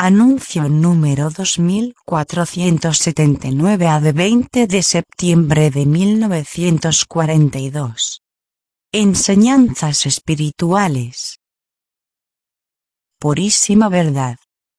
Anuncio número 2479 de 20 de septiembre de 1942. Enseñanzas espirituales. Purísima verdad.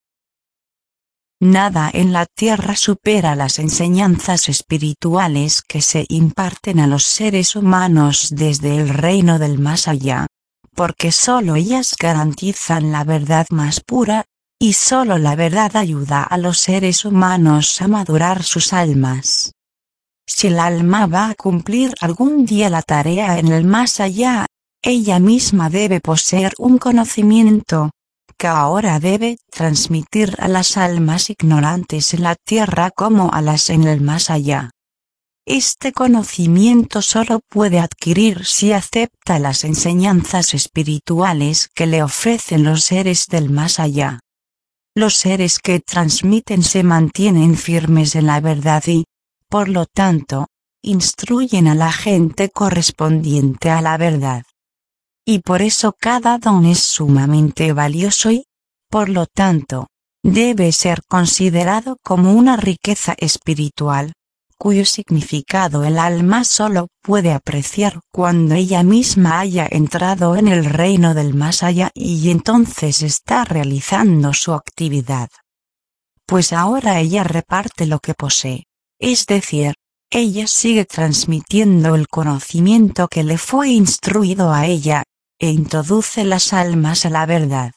Nada en la tierra supera las enseñanzas espirituales que se imparten a los seres humanos desde el reino del más allá, porque solo ellas garantizan la verdad más pura, y solo la verdad ayuda a los seres humanos a madurar sus almas. Si el alma va a cumplir algún día la tarea en el más allá, ella misma debe poseer un conocimiento que ahora debe transmitir a las almas ignorantes en la tierra como a las en el más allá. Este conocimiento solo puede adquirir si acepta las enseñanzas espirituales que le ofrecen los seres del más allá. Los seres que transmiten se mantienen firmes en la verdad y, por lo tanto, instruyen a la gente correspondiente a la verdad. Y por eso cada don es sumamente valioso y, por lo tanto, debe ser considerado como una riqueza espiritual, cuyo significado el alma solo puede apreciar cuando ella misma haya entrado en el reino del más allá y entonces está realizando su actividad. Pues ahora ella reparte lo que posee, es decir, ella sigue transmitiendo el conocimiento que le fue instruido a ella, e introduce las almas a la verdad.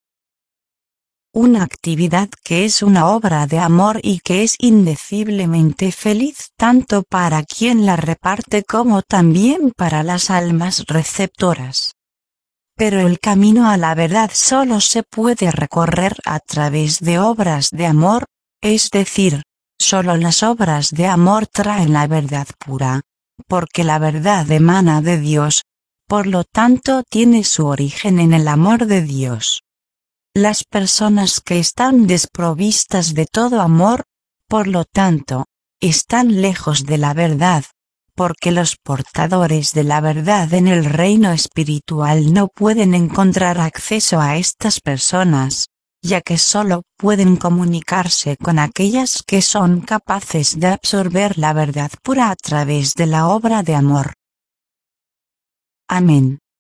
Una actividad que es una obra de amor y que es indeciblemente feliz tanto para quien la reparte como también para las almas receptoras. Pero el camino a la verdad solo se puede recorrer a través de obras de amor, es decir, solo las obras de amor traen la verdad pura, porque la verdad emana de Dios, por lo tanto tiene su origen en el amor de Dios. Las personas que están desprovistas de todo amor, por lo tanto, están lejos de la verdad, porque los portadores de la verdad en el reino espiritual no pueden encontrar acceso a estas personas, ya que solo pueden comunicarse con aquellas que son capaces de absorber la verdad pura a través de la obra de amor. Amén.